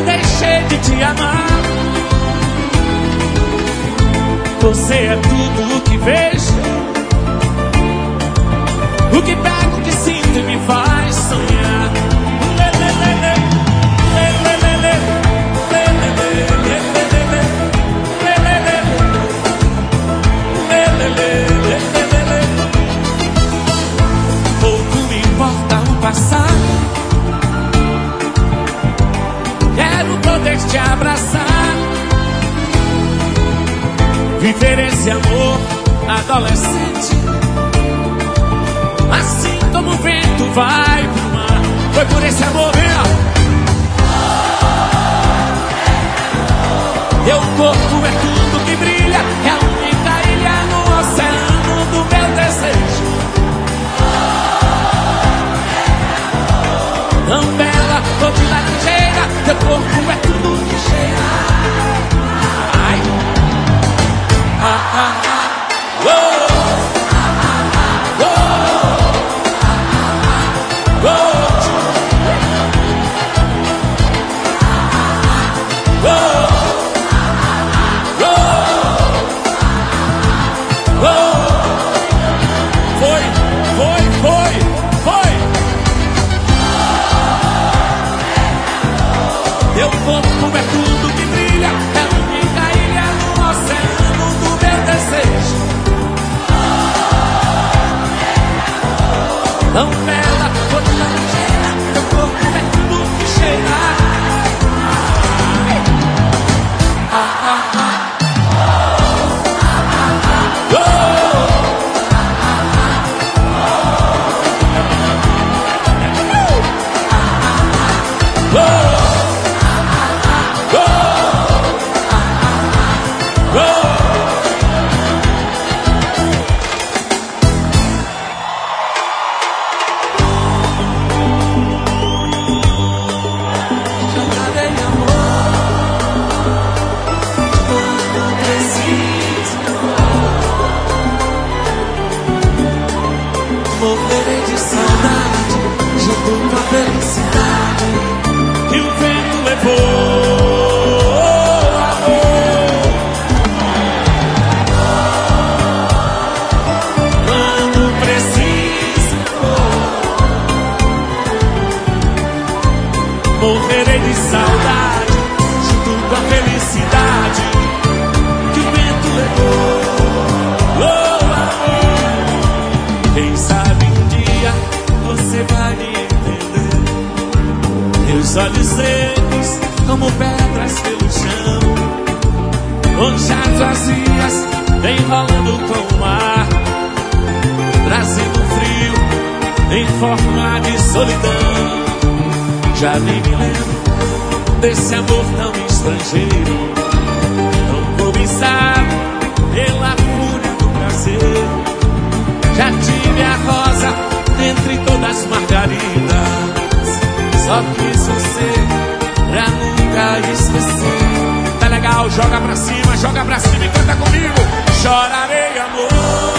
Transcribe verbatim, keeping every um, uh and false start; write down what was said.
deixei de te amar. Você é tudo o que vejo, o que pego, o que sinto e me faz sonhar. Pouco me importa o passado, quero poder te abraçar, viver esse amor adolescente, assim como o vento vai pro mar. Foi por esse amor, meu. Teu corpo é tudo que brilha, é a única ilha no oceano do meu desejo. Tão bela, toda ligeira, teu corpo é tudo que cheira. Ai, ah, ah, ah, oh. Teu corpo é tudo que brilha, é a única ilha no oceano do meu desejo. Tão bela, toda ligeira, teu corpo é tudo que cheira. Ah, ah, ah. Morrerei de saudade, junto com a felicidade que o vento levou, amor. Quando preciso, morrerei de saudade, junto com a felicidade que o vento levou, oh, amor. Quem sabe você vai me entender. Meus olhos secos como pedras pelo chão, conchas vazias vem rolando com o mar, trazendo frio em forma de solidão. Já nem me lembro desse amor tão estrangeiro, tão cobiçado pela fúria do prazer. Já tive a rosa entre todas as margaridas, só quis você pra nunca esquecer. Tá legal, joga pra cima, joga pra cima e canta comigo. Chorarei, amor.